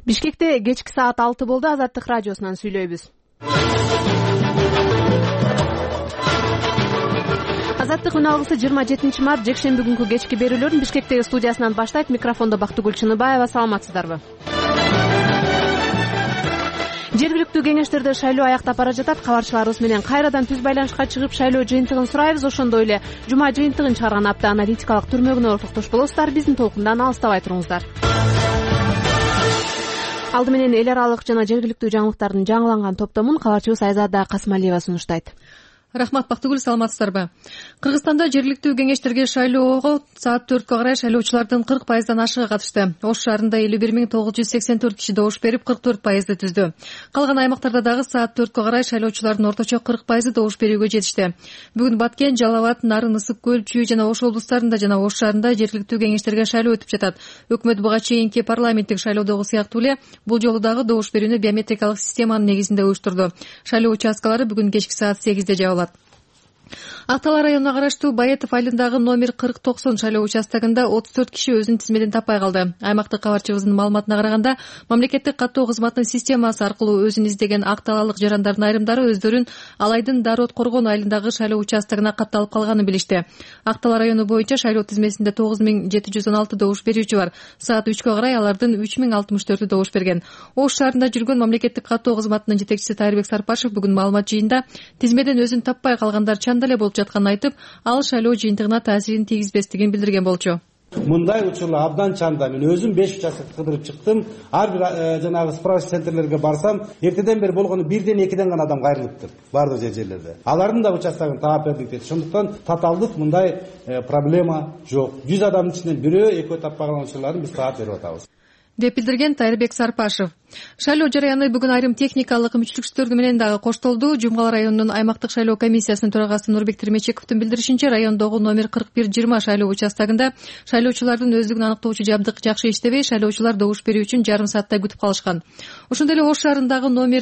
Бишкекте кечки саат 6 болду. Азаттык радиосунан сүйлөйбүз. Азаттык үн алгысы 27 март жекшемби күнкү кечки берүүлөрүн Бишкектеги студиясынан баштайт. Микрофондо Бактыгүл Чыныбаева. Саламатсыздарбы? Жергиликтүү кеңештерде шайлоо аяктап бара жатат. Кабарчыларыбыз менен кайрадан түз байланышка чыгып шайлоо жыйынтыгын сурайбыз. Ошондой эле жума жыйынтыгын чыгарган апта аналитикалык түрмөгүнө токтош болосуздар. Биздин толкундан алыстабай туруңуздар. Алды менен эл аралык жана жергиликтүү жаңылыктардын жаңыланган топтомун кабарчыбыз Айзада Касымалиева сунуштайт. Рахмат, Бактыгүл, саламатсыздарбы? Кыргызстанда жергиликтүү кеңештерге шайлоого саат 4кө карай шайлоочулардын 40%дан ашыгы катышты. Ош шаарында 51.984 киши добуш берип, 44%ды түздү. Калган аймактарда дагы саат 4кө карай шайлоочулардын орточо 40%ды добуш берүүгө жетишти. Бүгүн Баткен, Жалал Абад, Нарын, Ысык Көл, Чүй жана Ош облустарында жана Ош шаарында жергиликтүү кеңештерге шайлоо өтүп жатат. Өкмөт буга чейинки парламенттик шайлоодогу сыяктуу эле бул жолу дагы добуш берүүнү биометрикалык системанын негизинде уюштурду. Шайлоо участкалары бүгүн кечки саат 8де жабылат. Ак Талаа районуна караштуу Баетов айылындагы номер 4090 шайлоо участогунда 34 киши өзүнүн тизмеден таппай калды. Аймактык кабарчыбыздын маалыматына караганда, мамлекеттик каттоо кызматынын системасы аркылуу өзүн издеген ак талаалык жарандардын айрымдары өздөрүн Алайдын Дарот Коргон айылындагы шайлоо участогуна катталып калганын билишти. Ак Талаа району боюнча шайлоо тизмесинде 9716 добуш берүүчү бар. Саат 3кө карай алардын 3064 добуш берген. Ош шаарында жүргөн мамлекеттик каттоо кызматынын жетекчиси Тайырбек Сарпашев бүгүн маалымат жыйында тизмеден өзүн таппай калгандар чанда эле болуп жатканын айтып, ал шайлоо жыйынтыгына таасирин тийгизбестигин билдирген болчу. Мындай учурлар абдан чанда. Мен өзүм 5 участок кыдырып чыктым. Ар бир жанагы справочный центрлерге барсам, эртеден бери болгону 1ден 2ден гана адам кайрылыптыр. Бардык жерлерде. Алардын да участогун таап бердик дейт. Ошондуктан татаалдык мындай проблема жок. 100 адамдын ичинен бирөө, экөө таппай калган учурларын биз таап берип атабыз, деп билдирген Тайырбек Сарпашев. Шайлоо жараяны бүгүн айрым техникалык мүчүлүктөр менен дагы коштолду. Жумгал районунун аймактык шайлоо комиссиясынын төрагасы Нурбек Термечековдун билдиришинче, райондогу номер 4120 шайлоо участогунда шайлоочулардын өздүгүн аныктоочу жабдык жакшы иштебей, шайлоочулар добуш берүү үчүн жарым сааттай күтүп калышкан. Ошондой эле Ош шаарындагы номер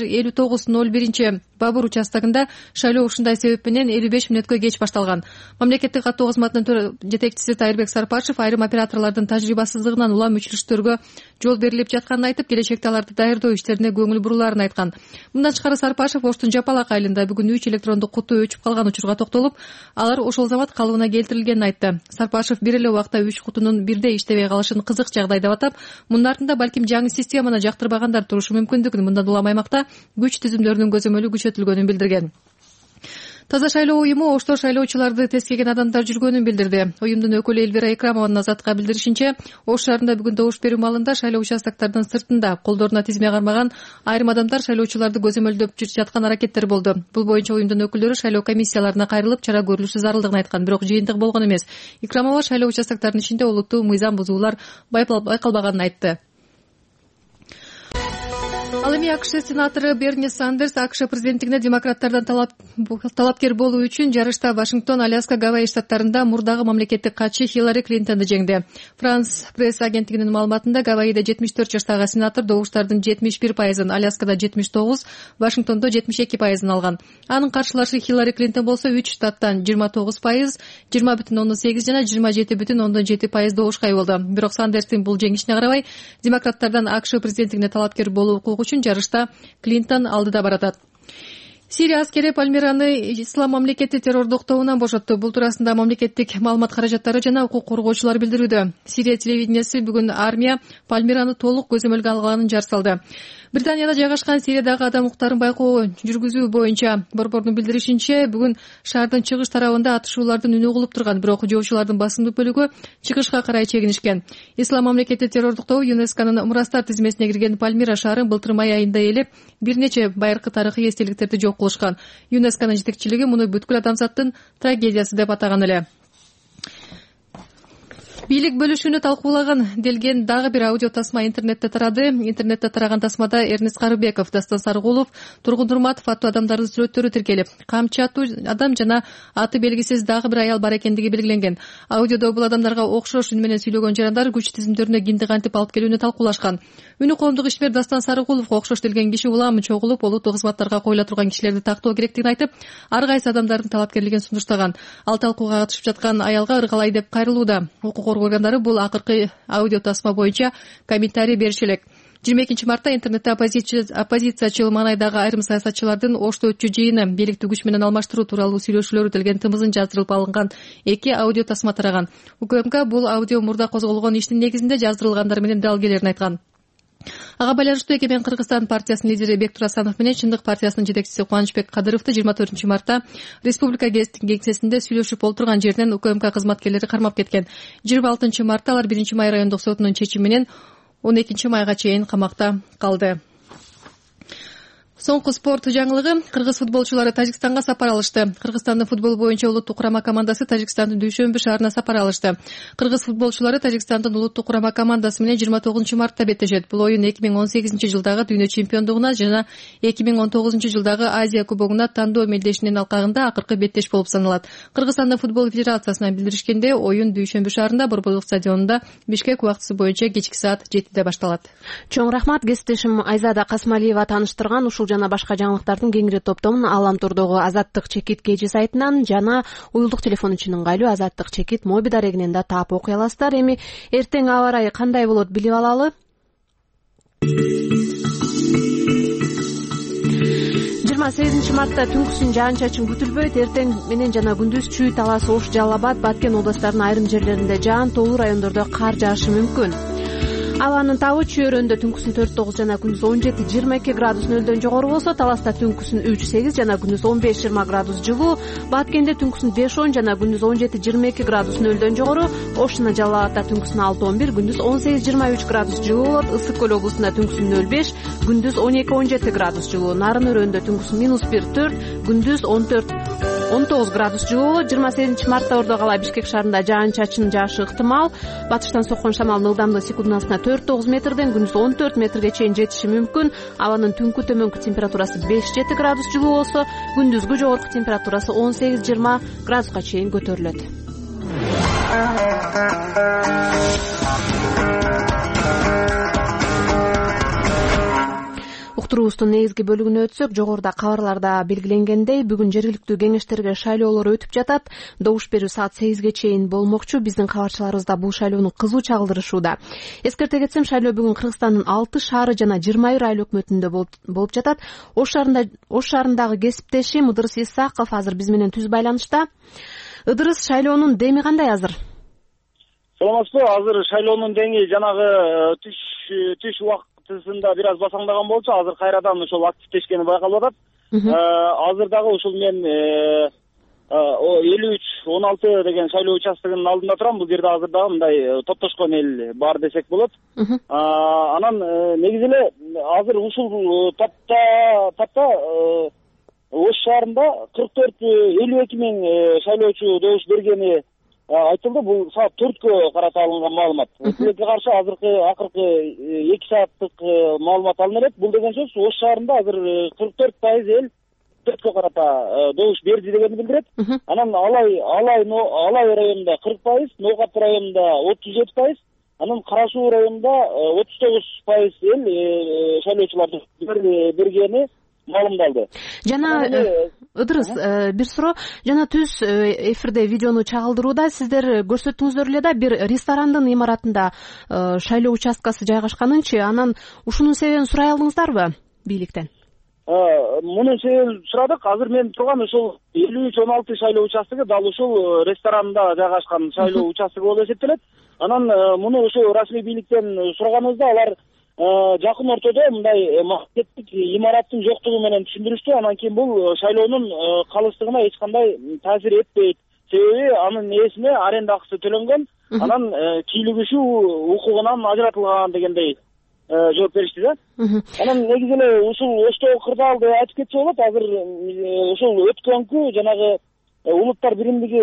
5901 Бабур участогунда шайлоо ушундай себеп менен 55 мүнөткө кеч башталган. Мамлекеттик каттоо кызматынын жетекчиси Тайырбек Сарпашев айрым операторлордун тажрыйбасыздыгынан улам мүчүлүктөргө жол берилип жатканын айтып, келечекте аларды даярдоо иштерине көңүл бурулаарын айткан. Мындан тышкары Сарпашев Оштун Жапалак айылында бүгүн 3 электрондук куту өчүп калган учурга токтолуп, алар ошол замат калыбына келтирилгенин айтты. Сарпашев бир эле убакта 3 кутунун бирдей иштебей калышын кызык жагдай деп атап, мунун артында балким жаңы системаны жактырбагандар турушу мүмкүндүгүн, мындан улам аймакта күч түзүмдөрүнүн көзөмөлү күчөтүлгөнүн билдирген. Таза шайлоо уюму Ошто шайлоочуларды тескеген адамдар жүргөнүн билдирди. Уюмдун өкүлү Элвира Экрамованын Азатка билдиришинче, Ош шаарында бүгүн добуш берүү маалында шайлоо участоктордун сыртында колдоруна тизме кармаган айрым адамдар шайлоочуларды көзөмөлдөп жаткан аракеттер болду. Бул боюнча уюмдун өкүлдөрү шайлоо комиссияларына кайрылып, чара көрүлүшү зарылдыгын айткан, бирок жыйынтык болгон эмес. Экрамова шайлоо участокторунун ичинде олуттуу мыйзам бузуулар байкалбаганын айтты. Ал эми АКШ сенатору Берни Сандерс АКШ президенттигине демократтардан талапкер болуу үчүн жарышта Вашингтон, Аляска, Гавайи штаттарында мурдагы мамлекеттик катчы Хиллари Клинтонду жеңди. Франс пресс агенттигинин маалыматында Гавайиде 74 жаштагы сенатор добуштардын 71%, Аляскада 79%, Вашингтондо 72% алган. Анын каршылашы Хиллари Клинтон болсо 3 штаттан 29%, 20,8 жана 27,7% добушка ээ болду. Бирок Сандерстин бул жеңишине карабай, демократтардан АКШ президенттигине талапкер болуу укугу үчүн жарышта Клинтон алдыда баратат. Сирия аскери Пальмираны Ислам мамлекети террордук тобунан бошотту. Бул туурасында мамлекеттик маалымат каражаттары жана укук коргоочулар билдирүүдө. Сирия телевидениеси бүгүн армия Пальмираны толук көзөмөлгө алганын жар салды. Британияда жайгашкан Сириядагы адам укуктарын байкоо жүргүзүү боюнча борбордун билдиришинче, бүгүн шаардын чыгыш тарабында атышуулардын үнү угулуп турган, бирок жоочулардын басымдуу бөлүгү чыгышка карай чегинишкен. Ислам мамлекети террордук тобу ЮНЕСКОнун мурастар тизмесине кирген Пальмира шаарын былтыр май айында ээлеп, бир нече байыркы тарыхый эстеликтерди жок кылышкан. ЮНЕСКОнун жетекчилиги муну бүткүл адамзаттын трагедиясы деп атаган эле. Бийлик бөлүшүүнү талкуулаган делген дагы бир аудио тасма интернетте тарады. Интернетте тараган тасмада Эрнест Карыбеков, Дастан Сарыгулов, Тургун Нурматов аттуу адамдардын сүрөттөрү тиркелип, камчы аттуу адам жана аты белгисиз дагы бир аял бар экендиги белгиленген. Аудиодо бул адамдарга окшош үн менен сүйлөгөн жарандар күч тизимдөрүнө кинди кантип алып келүүнү талкуулашкан. Үнү коомдук ишмер Дастан Сарыгуловго окшош делген киши улам чогулуп, олуттуу кызматтарга коюла турган кишилерди тактоо керектигин айтып, ар кайсы адамдардын талапкерлигин сунуштаган. Ал талкууга катышып жаткан аялга ыргалай деп кайрылууда. Укук коргоо органдары бул акыркы аудио тасма боюнча комментарий бериши элек. 22 мартта интернетте оппозициячыл маанайдагы айрым саясатчылардын Ошто өтчү жыйыны бийликтүү күч менен алмаштыруу тууралуу сүйлөшүүлөрү делген тымызын жаздырылып алынган 2 аудио тасма тараган. УКМК бул аудио мурда козголгон иштин негизинде жаздырылгандар менен далгелерин айткан. Ага байланыштуу Эгемен Кыргызстан партиясынын лидери Бектур Асанов менен Чындык партиясынын жетекчиси Кубанычбек Кадыровду 24 мартта Республика кеңсесинде сүйлөшүп олтурган жеринен УКМК кызматкерлери кармап кеткен. 26 мартта алар 1 май райондук сотунун чечими менен 12 майга чейин камакта калды. Соңку спорт жаңылыгы. Кыргыз футболчулары Тажикстанга сапар алышты. Кыргызстандын футбол боюнча улуттук курама командасы Тажикстандын Дүйшөмбү шаарына сапар алышты. Кыргыз футболчулары Тажикстандын улуттук курама командасы менен 29 мартта беттешет. Бул оюн 2018 жылдагы дүйнө чемпиондугуна жана 2019 жылдагы Азия кубогуна тандоо мелдешинин алкагында акыркы беттеш болуп саналат. Кыргызстандын футбол федерациясынан билдиришкенде, оюн Дүйшөмбү шаарында Борбойлук стадионунда Бишкек убактысы боюнча кечки саат 7-де башталат. Чоң рахмат, кесиптешим Айзада Касмалиева тааныштырган ушул жана башка жаңылыктардын кеңири топтомун Аламтордогу Азаттык Чекит KG сайтынан жана уюлдук телефон үчүн ыңгайлуу Азаттык Чекит моби дарегинен да таап окуй аласыздар. Эми эртең аба ырайы кандай болот билип алалы. 28 мартта түнкүсүн жаан-чачын күтүлбөйт. Эртең менен жана күндүз Чүй, Талас, Ош, Жалал Абад, Баткен областарынын айрым жерлеринде жаан, тоолуу райондордо кар жаашы мүмкүн. Абанын табы Чүй өрөөнүндө түнкүсүн 4-9 жана күндүз 17-22 градус нөлдөн жогору болсо, Таласта түнкүсүн 3-8 жана күндүз 15-20 градус жылуу, Баткенде түнкүсүн 5-10 жана күндүз 17-22 градус нөлдөн жогору, Ош жана Жалал Абадта түнкүсүн 6-11, күндүз 18-23 градус жылуу болот. Ысык көл облусунда түнкүсүн 0-5, күндүз 12-17 градус жылуу. Нарын өрөөнүндө түнкүсүн -1-4, күндүз 14-19 градус жылуу. 28 мартта Ордо кала Бишкек шаарында жаан-чачын жаашы ыктымал. Батыштан соккон шамалдын ылдамдыгы секундасына 4-9 метрден күндүз 14 метрге чейин жетиши мүмкүн. Абанын түнкү төмөнкү температурасы 5-7 градус жылуу болсо, күндүзгү жогорку температурасы 18-20 градуска чейин көтөрүлөт. Уктуруубуздун негизги бөлүгүнө өтсөк, жогоруда кабарларда белгиленгендей, бүгүн жергиликтүү кеңештерге шайлоолор өтүп жатат. Добуш берүү саат 8ге чейин болмокчу. Биздин кабарчыларыбыз да бул шайлоону кызуу чагылдырышууда. Эскерте кетсем, шайлоо бүгүн Кыргызстандын 6 шаары жана 20 айыл өкмөтүндө болуп жатат. Ош шаарындагы кесиптешим Ыдырыс Исаков азыр биз менен түз байланышта. Ыдырыс, шайлоонун деми кандай азыр? Саламатсызбы? Азыр шайлоонун деңи жанагы түш убактысында бир аз басаңдаган болчу. Азыр кайрадан ошол активдешкени байкалып атат. Азыр дагы ушул мен 53-16 деген шайлоо участогунун алдында турам. Бул жерде азыр дагы мындай топтошкон эл бар десек болот. Анан негизи эле азыр ушул тапта Ош шаарында 44-52 миң шайлоочу добуш бергени айтылды. Бул саат 4кө карата алынган маалымат. Силерге каршы акыркы 2 сааттык маалымат алына элек. Бул деген сөз Ош шаарында азыр 44% эл 4кө карата добуш берди дегенди билдирет. Анан Алай районунда 40%, Ноокат районунда 37%, анан Кара Суу районунда 39% эл шайлоочуларды бергени маалымдалды. Жана Ыдырыс, бир суроо, жана түз эфирде видеону чагылдырууда сиздер көрсөттүңүздөр эле да, бир ресторандын имаратында шайлоо участкасы жайгашканынчы, анан ушунун себебин сурай алдыңыздарбы бийликтен? Мунун себебин сурадык. Азыр мен турган ушул 53-16 шайлоо участогу дал ушул ресторанында жайгашкан шайлоо участогу болуп эсептелет. Анан муну ушул расмий бийликтен сураганыбызда алар жакын ортодо мындай макеттик имараттын жоктугу менен түшүндүрүштү. Анан кийин бул шайлоонун калыстыгына эч кандай таасир этпейт. Себеби анын ээсине аренда акысы төлөнгөн, анан кийлигишүү укугунан ажыратылган дегендей жооп беришти да. Анан негизи эле ушул Оштогу кырдаалды айтып кетсе болот. Азыр ушул өткөнкү жанагы улуттар биримдиги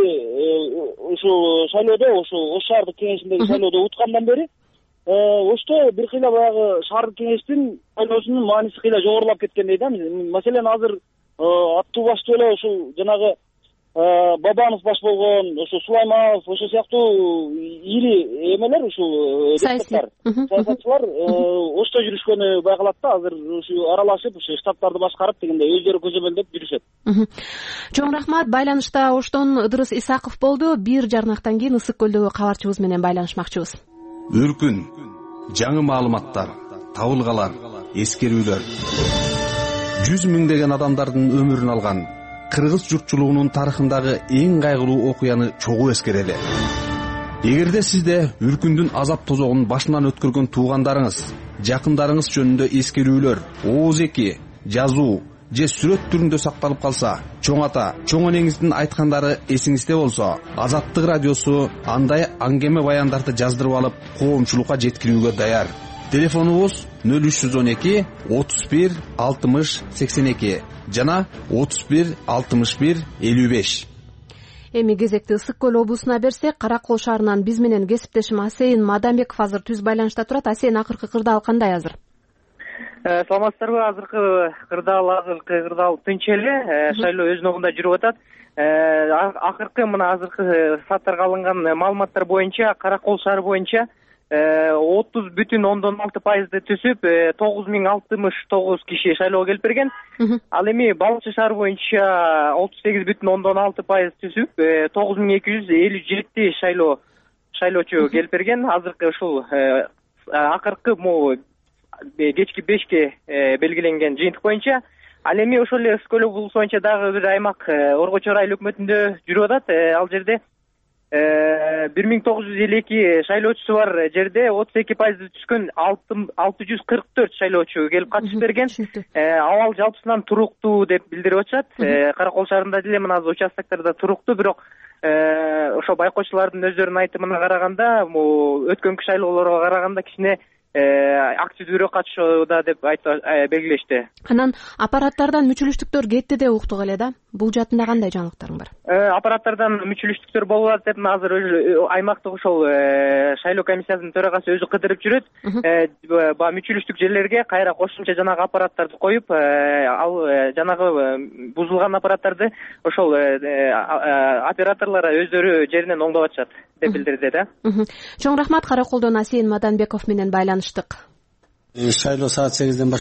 ушул шайлоодо, ушул Ош шаардык кеңешиндеги шайлоодо уткандан бери Ошто бир кыйла баягы шаардык кеңештин шайлоосунун мааниси кыйла жогорулап кеткендей да. Маселен азыр аттуу баштуу эле ушул жанагы Бабанов баш болгон, ошо Сулайманов, ошо сыяктуу ири эмелер, ушул саясатчылар Ошто жүрүшкөнү байкалат да. Азыр ушу аралашып, ушу штабтарды башкарып дегендей өздөрү көзөмөлдөп жүрүшөт. Чоң рахмат. Байланышта Оштон Ыдырыс Исаков болду. Бир жарнактан кийин Ысык көлдөгү кабарчыбыз менен байланышмакчыбыз. Үркүн, жаңы маалыматтар, табылгалар, эскерүүлөр. 100 миңдеген адамдардын өмүрүн алган кыргыз журтчулугунун тарыхындагы эң кайгылуу окуяны чогуу эскерели. Эгерде сизде үркүндүн азап тозогун башынан өткөргөн туугандарыңыз, жакындарыңыз жөнүндө эскерүүлөр, ооз-эки, жазуу же сүрөт түрүндө сакталып калса, чоң ата, чоң энеңиздин айткандары эсиңизде болсо, Азаттык радиосу андай аңгеме баяндарды жаздырып алып, коомчулукка жеткирүүгө даяр. Телефонубуз 0312 31 60 82 жана 31 61 55. Эми кезекти Ысык көл облусуна берсек, Каракол шаарынан биз менен кесиптешим Асейин Мадамбеков азыр түз байланышта турат. Асейин, акыркы кырдаал кандай азыр? Саламатсыздарбы? Азыркы кырдаал тынч эле, шайлоо өзүнүн огунда жүрүп атат. Акыркы мына азыркы сааттарга алынган маалыматтар боюнча Каракол шаары боюнча 30,6% түсүп, 9069 киши шайлоого келип берген. Ал эми Балыкчы шаары боюнча 38,6% түсүп, 9257 шайлоочу келип берген. Азыркы ушул акыркы кечки 5ке белгиленген жыйынтык боюнча. Ал эми ошол эле Ысык көл облусу боюнча дагы бир аймак Оргочу райыл өкмөтүндө жүрүп атат. Ал жерде 1952 шайлоочусу бар жерде 32% түскөн 644 шайлоочу келип катышып берген. Абал жалпысынан туруктуу деп билдирип атышат. Каракол шаарында деле мына участоктарда туруктуу, бирок ошо байкоочулардын өздөрүнүн айтымына караганда, өткөнкү шайлоолорго караганда кичине активдүүрөөк катышууда деп белгилешти. Анан аппараттардан мүчүлүштүктөр кетти деп уктук эле да. Бул жаатында кандай жаңылыктарың бар? Аппараттардан мүчүлүштүктөр болуп атат деп азыр аймактык ошол шайлоо комиссиясынын төрагасы өзү кыдырып жүрөт. Баягы мүчүлүштүк жерлерге кайра кошумча жанагы аппараттарды коюп, ал жанагы бузулган аппараттарды ошол операторлор өздөрү жеринен оңдоп атышат деп билдирди да. Чоң рахмат. Караколдон Асейин Мадамбеков менен байланыштык. Шайлоо саат 8ден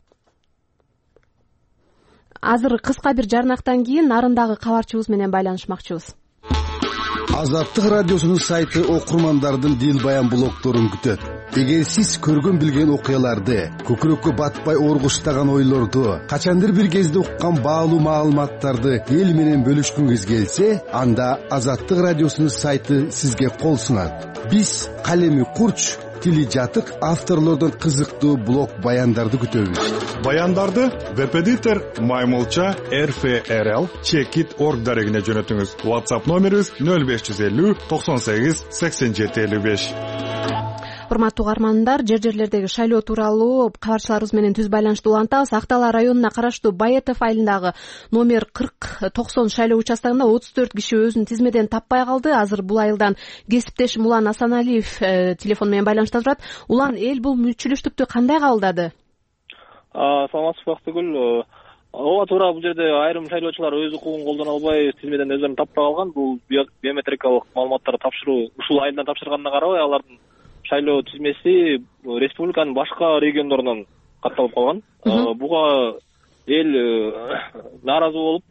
Азыр кыска бир жарнактан кийин нарындагы кабарчыбыз менен байланышмакчыбыз. Азаттык радиосунун сайты окурмандардын дил баян блогторун күтөт. Эгер сиз көргөн билген окуяларды, көкүрөккө батпай оргуштаган ойлорду, качандыр бир кезде уккан баалуу маалыматтарды эл менен бөлүшкүңүз келсе, анда Азаттык радиосунун сайты сизге кол сунат. Биз калеми курч, тили жатык авторлордон кызыктуу блог баяндарды күтөбүз. Баяндарды веб-эдитор Маймылча RFRL Checkit.org дарегине жөнөтүңүз. WhatsApp номерибиз 0550 98 87 55. Урматтуу угармандар, жерлердеги шайлоо тууралуу кабарчыларыбыз менен түз байланышты улантабыз. Актала районуна караштуу Баетов айылындагы номер 40-90 шайлоо участогунда 34 киши өзүн тизмеден таппай калды. Азыр бул айылдан кесиптешим Улан Асаналиев телефон менен байланышта турат. Улан, эл бул мүчүлүштүктү кандай кабылдады? Саламатсызбы Актыгүл. Ооба, туура, бул жерде айрым шайлоочулар өз укугун колдоно албай, тизмеден өздөрүн таппай калган. Бул биометрикалык маалыматтарды тапшыруу ушул айылдан тапшырганына карабай, алардын шайлоо тизмеси республиканын башка региондорунан катталып калган. Буга эл нааразы болуп,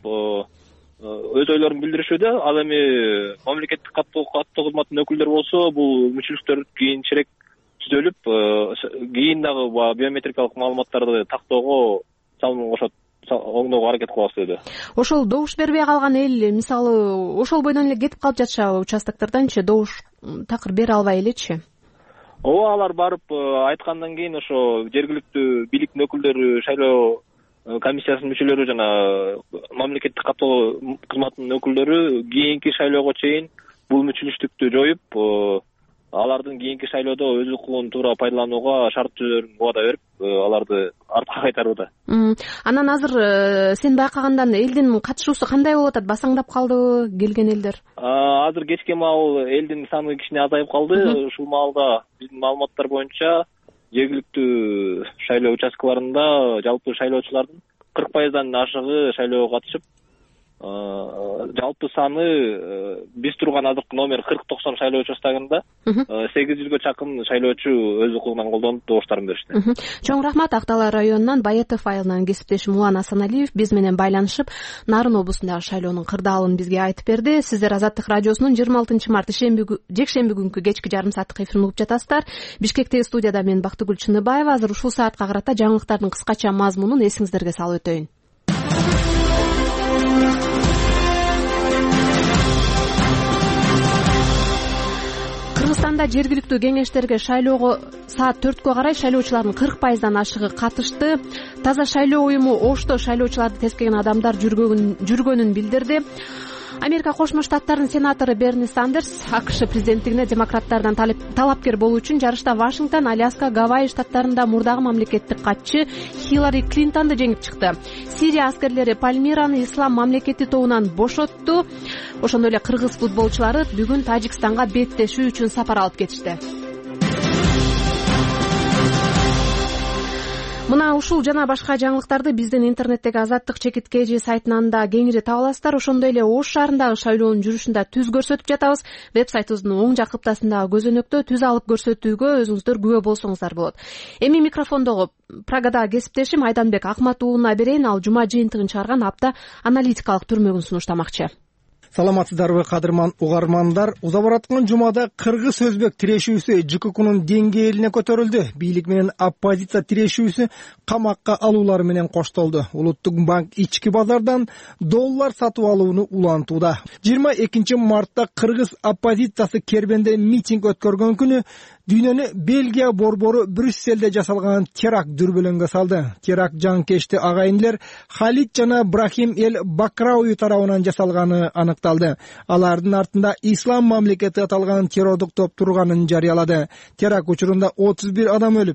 өз ойлорун билдиришүүдө. Ал эми мамлекеттик каттоо кызматынын өкүлдөрү болсо, бул мүчүлүктөр кийинчерээк түзөлүп, кийин дагы биометрикалык маалыматтарды тактоого салым кошот, оңдоого аракет кылабыз деди. Ошол добуш бербей калган эл, мисалы, ошол бойдон эле кетип калып жатышабы участоктортончу, добуш такыр бере албай элечи? Ооба, алар барып айткандан кийин ошо жергиликтүү бийликтин өкүлдөрү, шайлоо комиссиясынын мүчөлөрү жана мамлекеттик каттоо кызматынын өкүлдөрү кийинки шайлоого чейин бул мүчүлүштүктү жоюп, алардын кийинки шайлоодо өз укугун туура пайдаланууга шарт түзөрүн убада берип, аларды артка кайтарууда. Анан азыр сен байкагандан элдин катышуусу кандай болуп атат? Басаңдап калдыбы келген элдер? Азыр кечке маал элдин саны кичине азайып калды. Ушул маалда биздин маалыматтар боюнча жергиликтүү шайлоо участкаларында жалпы шайлоочулардын 40%дан ашыгы шайлоого катышып, жалпы саны биз турган азыркы номер 4090 шайлоо участогунда 800гө чакын шайлоочу өз укугунан колдонуп добуштарын беришти. Чоң рахмат. Ак Дала районунан Байетов айылынан кесиптешим Улан Асаналиев биз менен байланышып, Нарын облусундагы шайлоонун кырдаалын бизге айтып берди. Сиздер Азаттык радиосунун 26 март жекшемби күнкү кечки жарым сааттык эфирин угуп жатасыздар. Бишкектеги студияда мен Бактыгүл Чыныбаева. Азыр ушул саатка карата жаңылыктардын кыскача мазмунун эсиңиздерге салып өтөйүн. Кыргызстанда жергиликтүү кеңештерге шайлоого саат 4кө карай шайлоочулардын 40%дан ашыгы катышты. Таза шайлоо уюму Ошто шайлоочуларды тескеген адамдар жүргөнүн билдирди. Америка Кошмо Штаттарынын сенатору Берни Сандерс АКШ президенттигине демократтардан талапкер болуу үчүн жарышта Вашингтон, Аляска, Гавайи штаттарында мурдагы мамлекеттик катчы Хиллари Клинтонду жеңип чыкты. Сирия аскерлери Пальмираны Ислам мамлекети тобунан бошотту. Ошондой эле кыргыз футболчулары бүгүн Тажикстанга беттешүү үчүн сапар алып кетишти. Мына ушул жана башка жаңылыктарды биздин интернеттеги Азаттык /KG сайтынан да кеңири таба аласыздар. Ошондой эле Ош шаарындагы шайлоонун жүрүшүн да түз көрсөтүп жатабыз. Веб-сайтыбыздын оң жак кыптасындагы көзөнөктө түз алып көрсөтүүгө өзүңүздөр күбө болсоңуздар болот. Эми микрофондогу Прагадагы кесиптешим Айданбек Акмат уулуна берейин. Ал жума жыйынтыгын чыгарган апта аналитикалык түрмөгүн сунуштамакчы. Саламатсыздарбы кадырман угармандар. Уза бараткан жумада кыргыз-өзбек тирешүүсү ЖККнун деңгээлине көтөрүлдү. Бийлик менен оппозиция тирешүүсү камакка алуулар менен коштолду. Улуттук банк ички базардан доллар сатып алууну улантууда. 22 мартта кыргыз оппозициясы Кербенде митинг өткөргөн күнү дүйнөнү Бельгия борбору Брюсселде жасалган теракт дүрбөлөңгө салды. Теракт жанкечти агайындылар Халид жана Брахим Эл Бакрауи тарабынан жасалганы аныкталды. Алардын артында Ислам мамлекети аталган террордук топ турганын жарыялады. Теракт учурунда 31 адам өлүп,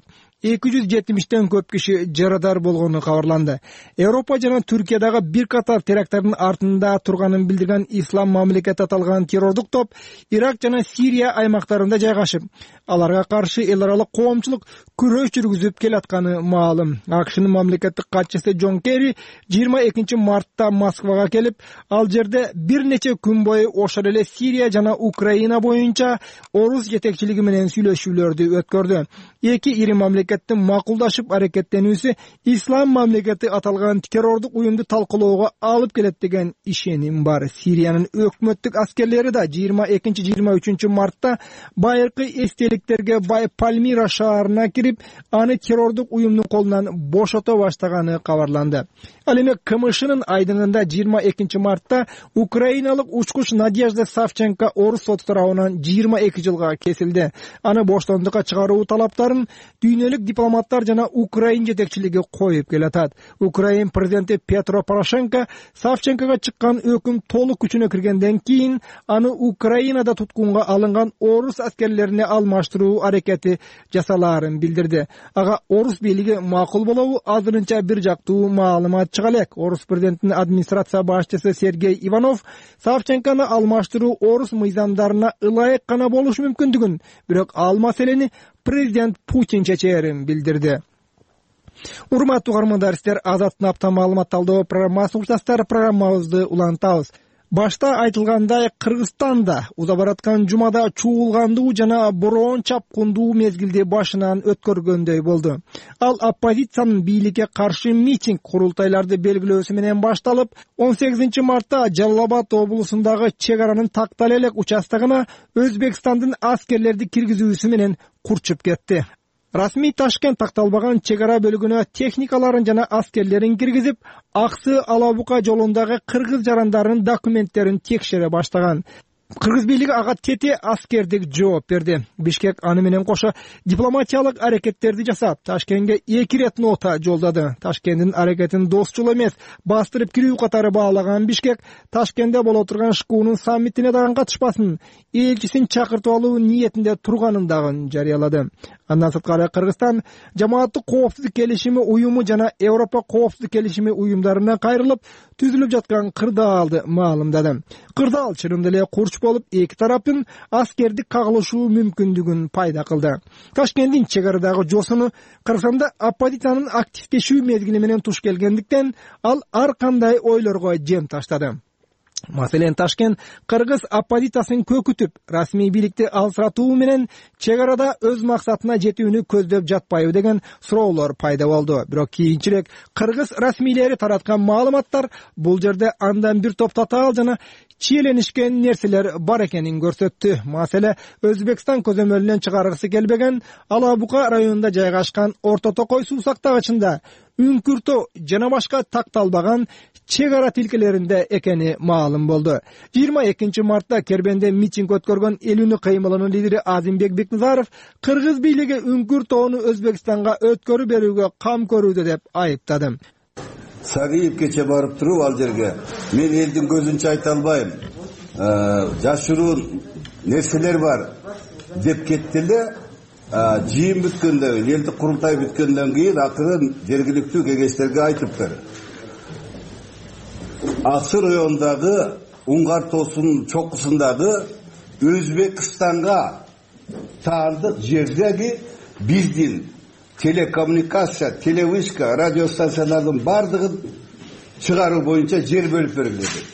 270ден көп киши жарадар болгону кабарланды. Европа жана Түркиядагы бир катар теракттардын артында турганын билдирген Ислам мамлекети аталган террордук топ Ирак жана Сирия аймактарында жайгашып, аларга каршы эл аралык коомчулук күрөш жүргүзүп келатканы маалым. АКШнын мамлекеттик катчысы Джон Керри 22 мартта Москвага келип, ал жерде бир нече күн бою ошол эле Сирия жана Украина боюнча орус жетекчилиги менен сүйлөшүүлөрдү өткөрдү. Эки ири мамлекеттин макулдашып аракеттенүүсү Ислам мамлекети аталган террордук уюмду талкуулоого алып келет деген ишеним бар. Сириянын өкмөттүк аскерлери да 22-23 мартта байыркы эстеликтерге бай Пальмира шаарына кирип, аны террордук уюмдун колунан бошото баштаганы кабарланды. Ал эми КМШнын айдыңында 22 мартта украиналык учкуч Надежда Савченко орус соту тарабынан 22 жылга кесилди. Аны боштондукка чыгаруу талаптарын дүйнөлүк дипломаттар жана Украин жетекчилиги коюп келатат. Украин президенти Петро Порошенко Савченкого чыккан өкүм толук күчүнө киргенден кийин аны Украинада туткунга алынган орус аскерлерине алмаштыруу аракети жасалаарын билдирди. Ага орус бийлиги макул болобу азырынча бир жактуу маалымат чыга элек. Орус президентинин администрация башчысы Сергей Иванов Савченкону алмаштыруу орус мыйзамдарына ылайык гана болушу мүмкүндүгүн, бирок ал маселени президент Путин чечээрин билдирди. Урматтуу угармандар, сиздер Азаттын апта маалымат талдоо программасын угуп программабызды улантабыз. Башта айтылгандай, Кыргызстанда уза бараткан жумада чуулгандуу жана бороон чапкындуу мезгилди башынан өткөргөндөй болду. Ал оппозициянын бийликке каршы митинг курултайларды белгилөөсү менен башталып, 18 мартта Жалал Абад облусундагы чек аранын Тактал элек участогуна Өзбекстандын аскерлерди киргизүүсү менен курчуп кетти. Расмий Ташкент такталбаган чек ара бөлүгүнө техникаларын жана аскерлерин киргизип, Аксы Алабука жолундагы кыргыз жарандарынын документтерин текшере баштаган. Кыргыз бийлиги ага тете аскердик жооп берди. Бишкек аны менен кошо дипломатиялык аракеттерди жасап, Ташкентке 2 рет нота жолдады. Ташкенттин аракетин досчул эмес, бастырып кирүү катары баалаган Бишкек Ташкентте боло турган ШКУнун саммитине дагы катышпасын, элчисин чакыртып алуу ниетинде турганын дагы жарыялады. Андан сырткары Кыргызстан жамааттык коопсуздук келишими уюму жана Европа коопсуздук келишими уюмдарына кайрылып, түзүлүп жаткан кырдаалды маалымдады. Кырдаал чынында эле курч болуп, эки тараптын аскердик кагылышуу мүмкүндүгүн пайда кылды. Ташкенттин чек арадагы жосуну Кыргызстанда оппозициянын активдешүү мезгили менен туш келгендиктен, ал ар кандай ойлорго жем таштады. Маселен Ташкент кыргыз оппозициясын көкүтүп, расмий бийликти алсыратуу менен чек арада өз максатына жетүүнү көздөп жатпайбы деген суроолор пайда болду. Бирок кийинчерээк кыргыз расмийлери тараткан маалыматтар бул жерде андан бир топ татаал жана чиеленишкен нерселер бар экенин көрсөттү. Маселе Өзбекстан көзөмөлүнөн чыгарырсы келбеген Ала Бука районунда жайгашкан Орто Токой суу сактагычында үңкүртөө жана башка такталбаган чек ара тилкелеринде экени маалым болду. 22 мартта Кербенде митинг өткөргөн Элүүнү кыймылынын лидери Азимбек Бекназаров кыргыз бийлиги үңкүртөөнү Өзбекстанга өткөрүп берүүгө кам көрүүдө деп айыптады. Сагиевкече барып туруп ал жерге мен элдин көзүнчө айта албайм, жашыруун нерселер бар деп кетти эле. Жыйын бүткөндөн, элдик курултай бүткөндөн кийин акырын жергиликтүү кеңештерге айтыптыр. Аксы райондагы Уңгар тоосунун чокусундагы Өзбекстанга таандык жердеги биздин телекоммуникация, телевышка, радиостанциялардын бардыгын чыгаруу боюнча жер бөлүп берилди.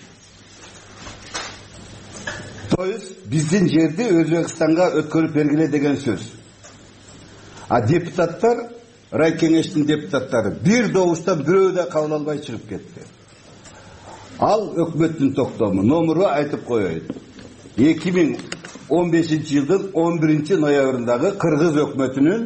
То есть биздин жерди Өзбекстанга өткөрүп бергиле деген сөз. А депутаттар, райкеңештин депутаттары бир добуштан бирөө да кабыл албай чыгып кетти. Ал өкмөттүн токтому. Номуру айтып коеюн. 2015 жылдын 11 ноябрындагы кыргыз өкмөтүнүн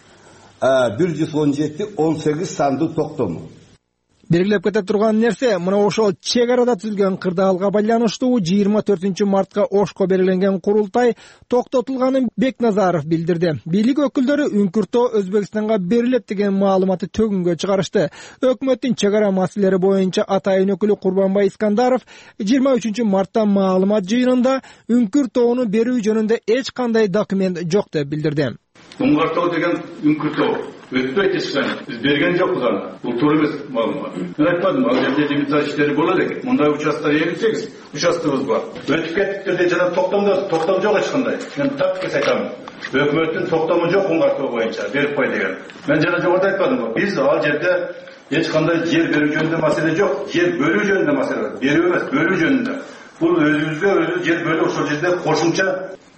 117-18 сандуу токтому. Белгилеп кете турган нерсе, мына ошол чек арада түзүлгөн кырдаалга байланыштуу 24 мартка Ошко белгиленген курултай токтотулганын Бекназаров билдирди. Бийлик өкүлдөрү үңкүртөө Өзбекстанга берилет деген маалыматты төгүнгө чыгарышты. Өкмөттүн чек ара маселелери боюнча атайын өкүлү Курбанбай Искандаров 23 мартта маалымат жыйынында үңкүртөөнү берүү жөнүндө эч кандай документ жок деп билдирди. Уңгартоо деген үңкүртөө өтпөйт эчким. Биз берген жокпуз аны. Бул туура эмес маалымат. Мен айтпадым, ал жерде лимитация иштери болот экен. Мындай участок 58 участогубуз бар. Өтүп кеттиктерде жана токтом жок эч кандай. Мен так кес айтам. Өкмөттүн токтому жок уңгартоо боюнча берип кой деген. Мен жана жогоруда айтпадым. Биз ал жерде эч кандай жер берүү жөнүндө маселе жок. Жер бөлүү жөнүндө маселе бар. Берүү эмес, бөлүү жөнүндө. Бул өзүбүзгө өзү жер бөлүп ошол жерде кошумча.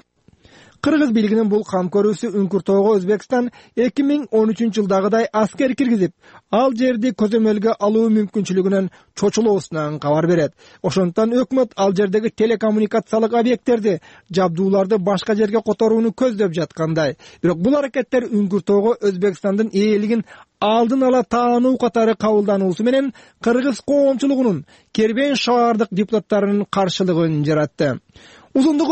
Кыргыз бийлигинин бул кам көрүүсү үңкүртөөгө Өзбекстан 2013 жылдагыдай аскер киргизип, ал жерди көзөмөлгө алуу мүмкүнчүлүгүнөн чочулоосунан кабар берет. Ошондуктан өкмөт ал жердеги телекоммуникациялык объекттерди, жабдууларды башка жерге которууну көздөп жаткандай. Бирок бул аракеттер үңкүртөөгө Өзбекстандын ээлигин алдын ала таануу катары кабылдануусу менен кыргыз коомчулугунун Кербен шаардык депутаттарынын каршылыгын жаратты. Узундугу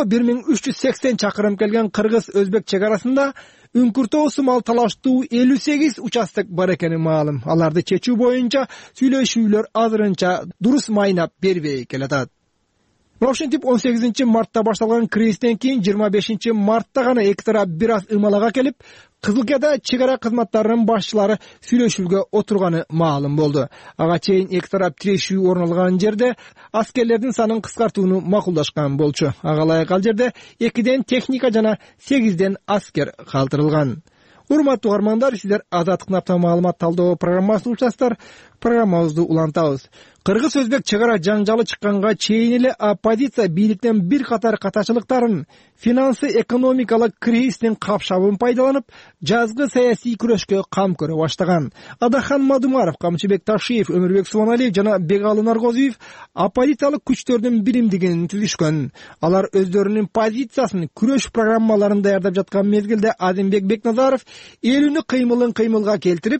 1380 чакырым келген кыргыз-өзбек чек арасында үңкүртөө сымал талаштуу 58 участок бар экени маалым. Аларды чечүү боюнча сүйлөшүүлөр азырынча дурус майнап бербей келатат. Ошентип 18 мартта башталган кризистен кийин 25 мартта гана эки тарап бир аз ымалага келип, Кызылкияда чек ара кызматтарынын башчылары сүйлөшүүгө отурганы маалым болду. Ага чейин эки тарап тирешүү орун алган жерде аскерлердин санын кыскартууну макулдашкан болчу. Ага ылайык ал жерде 2ден техника жана 8ден аскер калтырылган. Урматтуу угармандар, сиздер Азаттыктын апта маалымат талдоо программасын угушасыздар. Программабызды улантабыз. Кыргыз-өзбек чек ара жаңжалы чыкканга чейин эле оппозиция бийликтен бир катар катачылыктарын, финансы экономикалык кризистин капшабын пайдаланып, жазгы саясий күрөшкө кам көрө баштаган. Адахан Мадумаров, Камчыбек Ташиев, Өмүрбек Субаналиев жана Бегалы Наргозиев оппозициялык күчтөрдүн биримдигин түзүшкөн. Алар өздөрүнүн позициясын, күрөш программаларын даярдап жаткан мезгилде Азимбек Бекназаров Элүүнү кыймылын кыймылга келтирип,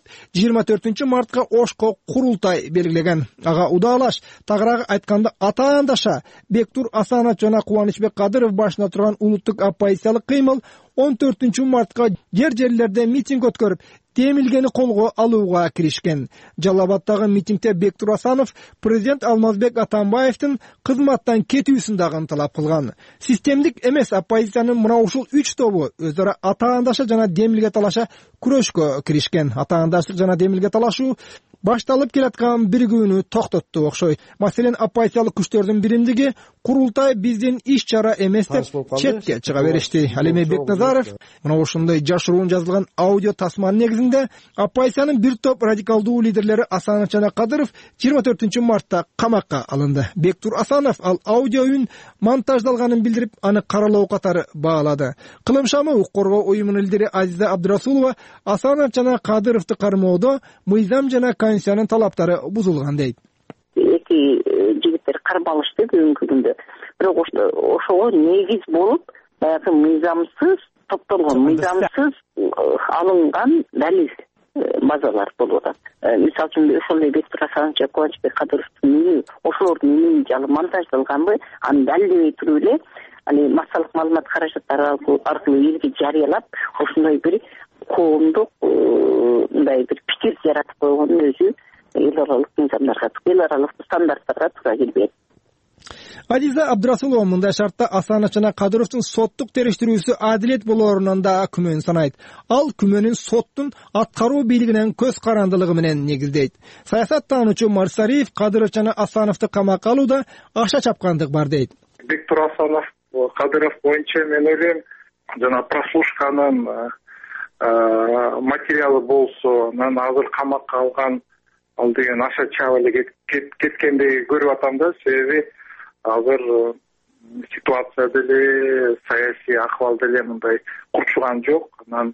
24 мартка Ошко курултай белгилеген. Ага удалаш, тагыраак айтканда атаандаша Бектур Асанов жана Кубанычбек Кадыров башына турган улуттук оппозициялык кыймыл 14 мартка жерлерде митинг өткөрүп, темилгени колго алууга киришкен. Жалал Абадтагы митингде Бектур Асанов президент Алмазбек Атамбаевдин кызматтан кетүүсүн дагы талап кылган. Системдик эмес оппозициянын мына ушул 3 тобу өзара атаандаша жана демилге талаша күрөшкө киришкен. Атаандаштык жана демилге талашуу башталып келаткан биригүүнү токтотту окшойт. Маселен, оппозициялык күчтөрдүн биримдиги курултай биздин иш чара эмес деп четке чыга беришти. Ал эми Бекназаров мына ушундай жашыруун жазылган аудио тасманын негизинде оппозициянын бир топ радикалдуу лидерлери Асанов жана Кадыров 24-мартта камакка алынды. Бектур Асанов ал аудио үн монтаждалганын билдирип, аны каралоо катары баалады. Кылым шамы укук коргоо уюмунун лидери Азиза Абдырасулова Асанов жана Кадыровду кармоодо мыйзам жана конституциянын талаптары бузулган дейт. Эки жигиттер кармалышты бүгүнкү күндө. Бирок ошого негиз болуп, баягы мыйзамсыз топтолгон, мыйзамсыз алынган далил базалар болуп атат. Мисалы үчүн ошондой Бектур Асанов жана Кубанычбек Кадыровдун ошолордун үнү жалпы монтаждалганбы, аны далилдебей туруп эле аны массалык маалымат каражаттары аркылуу элге жарыялап, ошондой бир коомдук мындай бир пикир жаратып койгондун өзү эл аралык мыйзамдарга, эл аралык стандарттарга туура келбейт. Азиза Абдырасулова мындай шартта Асанов жана Кадыровдун соттук териштирүүсү адилет болоорунан да күмөн санайт. Ал күмөнүн соттун аткаруу бийлигинен көз карандылыгы менен негиздейт. Саясаттануучу Марсариев Кадыров жана Асановду камакка алууда акча чапкандык бар дейт. Бектур Асанов, Кадыров боюнча мен ойлойм, жана прослушканын материалы болсо, анан азыр камакка алган ал деген аша чаап эле кеткендей көрүп атам да. Себеби азыр ситуация деле, саясий акыбал деле мындай курчуган жок. Анан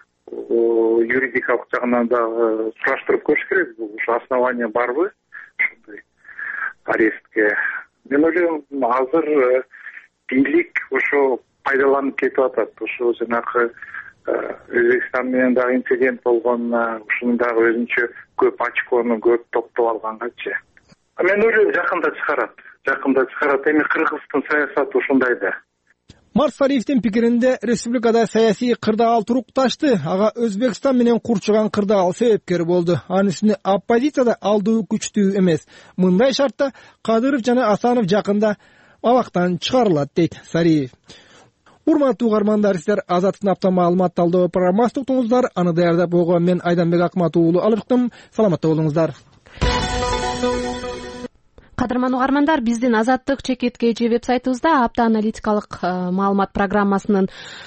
юридикалык жагынан дагы сураштырып көрүш керек. Ушу основания барбы ушундай арестке? Мен ойлойм, азыр бийлик ошо пайдаланып кетип атат. Ошо жанагы Өзбекстан менен дагы инцидент болгонуна, ушунун дагы өзүнчө көп очкону көп топтоп алгангачы. Мен ойлойм, жакында чыгарат. Эми Кыргыздын саясаты ушундай да. Марсариевдин пикиринде республикада саясий кырдаал турукташты. Ага Өзбекстан менен курчуган кырдаал себепкер болду. Анын үстүнө оппозицияда алдуу күчтүү эмес. Мындай шартта Кадыров жана Асанов жакында абактан чыгарылат дейт Сариев. Урматтуу угармандар, сиздер Азаттыктын апта маалымат талдоо программасын уктуңуздар. Аны даярдап койгон мен Айданбек Акмат уулу алыктым. Саламатта болуңуздар. Кадырман угармандар, биздин Азаттык ЧКТ вебсайтыбызда апта аналитикалык маалымат программасынын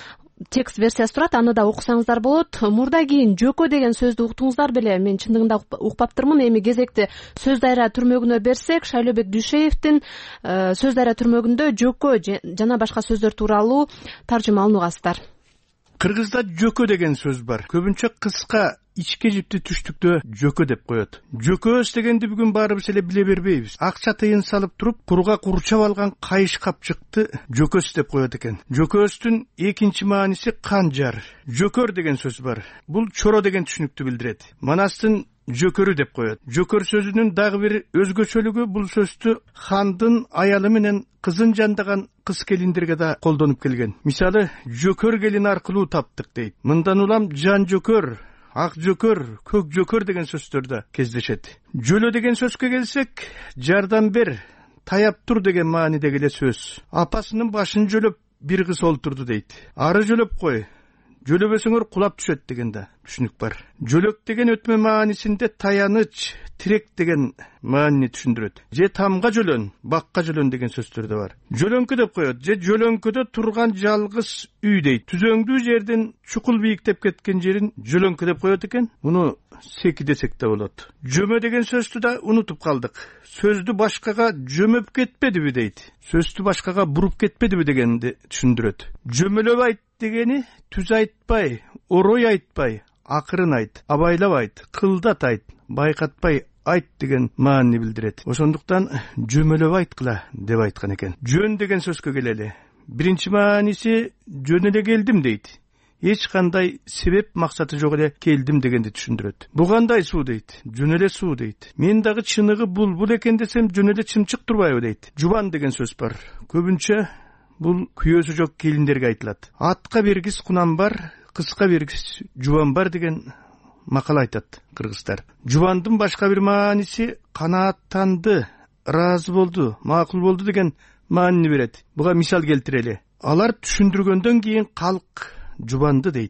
текст версиясы турат. Аны да окусаңыздар болот. Мурда кийин жөкө деген сөздү уктуңуздар беле? Мен чындыгында укпаптырмын. Эми кезекти Сөз Дайра түрмөгүнө берсек, Шайлообек Дүйшеевдин Сөз Дайра түрмөгүндө жөкө жана башка сөздөр тууралуу таржыма алынугасыздар. Кыргызда жөкө деген сөз бар. Көбүнчө кыска ичке жипти түштүктө жөкө деп коет. Жөкөс дегенди бүгүн баарыбыз эле биле бербейбиз. Акча тыйын салып туруп, курга курчап алган кайыш капчыкты жөкөс деп коет экен. Жөкөстүн экинчи мааниси канжар. Жөкөр деген сөз бар. Бул чоро деген түшүнүктү билдирет. Манастын жөкөрү деп коет. Жөкөр сөзүнүн дагы бир өзгөчөлүгү бул сөздү хандын аялы менен кызын жандаган кыз келиндерге да колдонуп келген. Мисалы, жөкөр келин аркылуу таптык дейт. Мындан улам жан жөкөр, ак жөкөр, көк жөкөр деген сөздөр да кездешет. Жөлө деген сөзгө келсек, жардам бер, таяп тур деген маанидеги эле сөз. Апасынын башын жөлөп бир кыз олтурду дейт. Ары жөлөп кой, жөлөбөсөңөр кулап түшөт деген да түшүнүк бар. Жөлөк деген өтмө маанисинде таяныч, тирек деген маанини түшүндүрөт. Же тамга жөлөн, бакка жөлөн деген сөздөр да бар. Жөлөңкө деп коет. Же жөлөңкөдө турган жалгыз үй дейт. Түзөңдүү жерден чукул бийиктеп кеткен жерин жөлөңкө деп коет экен. Муну секи десек да болот. Жөмө деген сөздү да унутуп калдык. Сөздү башкага жөмөп кетпедиби дейт. Сөздү башкага буруп кетпедиби дегенди түшүндүрөт. Жөмөлөп айт дегени түз айтпай, орой айтпай, акырын айт, абайлап айт, кылдат айт, байкатпай айт деген маанини билдирет. Ошондуктан жөмөлөп айткыла деп айткан экен. Жөн деген сөзгө келели. Биринчи мааниси жөн эле келдим дейт. Эч кандай себеп максаты жок эле келдим дегенди түшүндүрөт. Бу кандай суу дейт? Жөн эле суу дейт. Мен дагы чыныгы бул экен десем жөн эле чымчык турбайбы дейт. Жубан деген сөз бар. Көбүнчө бул күйөөсү жок келиндерге айтылат. Атка бергис кунам бар, кызга бергис жубан бар деген макал айтат кыргыздар. Жубандын башка бир мааниси канааттанды, ыраазы болду, макул болду деген маанини берет. Буга мисал келтирели. Алар түшүндүргөндөн кийин калк жубанды дейт.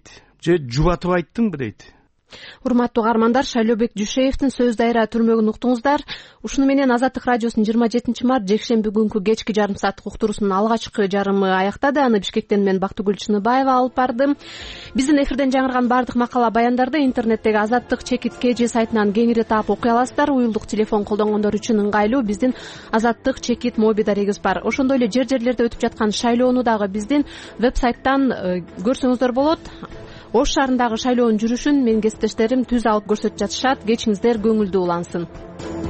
же жубатып айттыңбы дейт. Урматтуу угармандар, Шайлообек Жушеевдин сөз дайра түрмөгүн уктуңуздар. Ушуну менен Азаттык радиосунун 27 март жекшемби күнкү кечки жарым сааттык уктуруусунун алгачкы жарымы аяктады. Аны Бишкектен мен Бактыгүл Чыныбаева алып бардым. Биздин эфирден жаңырган бардык макала баяндарды интернеттеги Азаттык чекит KG сайтынан кеңири таап окуй аласыздар. Уюлдук телефон колдонгондор үчүн ыңгайлуу биздин Азаттык чекит моби дарегибиз бар. Ошондой эле жер-жерлерде өтүп жаткан шайлоону дагы биздин веб-сайттан көрсөңүздөр болот. Ош шаарындагы шайлоонун жүрүшүн менин кесиптештерим түз алып көрсөтүп жатышат. Кечиңиздер көңүлдүү улансын.